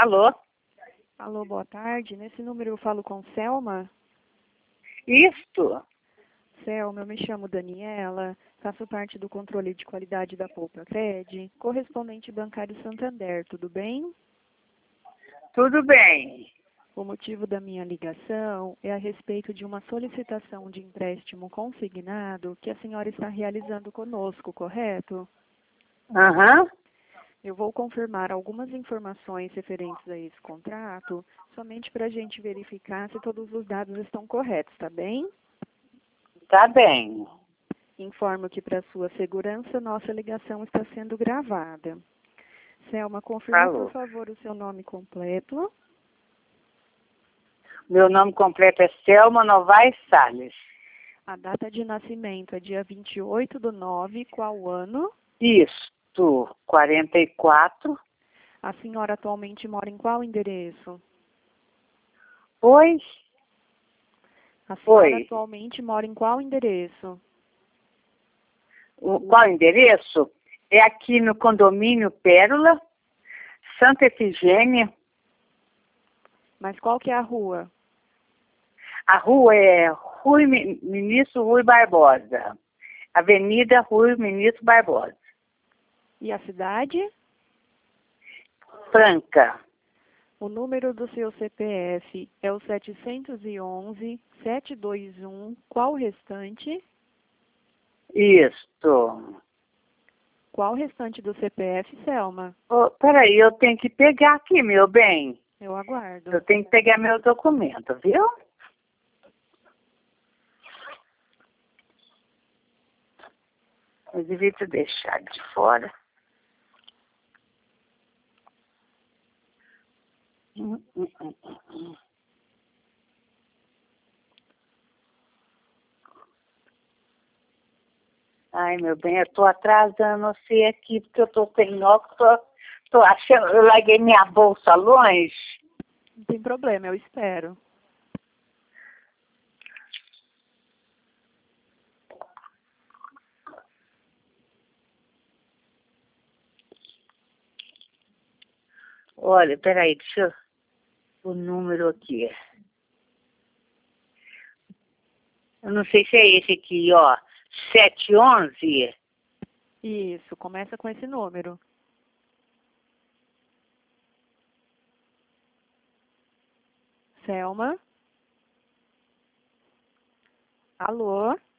Alô? Alô, boa tarde. Nesse número eu falo com Selma. Isto? Selma, eu me chamo Daniela, faço parte do controle de qualidade da Poupa Cred, correspondente bancário Santander, tudo bem? Tudo bem. O motivo da minha ligação é a respeito de uma solicitação de empréstimo consignado que a senhora está realizando conosco, correto? Aham. Eu vou confirmar algumas informações referentes a esse contrato, somente para a gente verificar se todos os dados estão corretos, tá bem? Tá bem. Informo que, para sua segurança, nossa ligação está sendo gravada. Selma, confirme, por Falou. favor, o seu nome completo. Meu nome completo é Selma Novaes Salles. A data de nascimento é dia 28/9, qual ano? Isto, 44. A senhora atualmente mora em qual endereço? Oi? A senhora Oi. atualmente mora em qual endereço? Qual endereço? É aqui no condomínio Pérola, Santa Efigênia. Mas qual que é a rua? A rua é Ministro Rui Barbosa. Avenida Rui Ministro Barbosa. E a cidade? Franca. O número do seu CPF é o 711-721. Qual o restante? Isto. Qual o restante do CPF, Selma? Peraí, eu tenho que pegar aqui, meu bem. Eu aguardo. Eu tenho que pegar meu documento, viu? Eu devia te deixar de fora. Hum, hum, hum, hum, hum. Ai, meu bem, eu tô atrasando você aqui, porque eu tô sem óculos, tô achando, eu larguei minha bolsa longe. Não tem problema, eu espero. Olha, peraí, deixa eu... O número aqui. Eu não sei se é esse aqui, ó. 711. Isso, começa com esse número. Selma? Alô?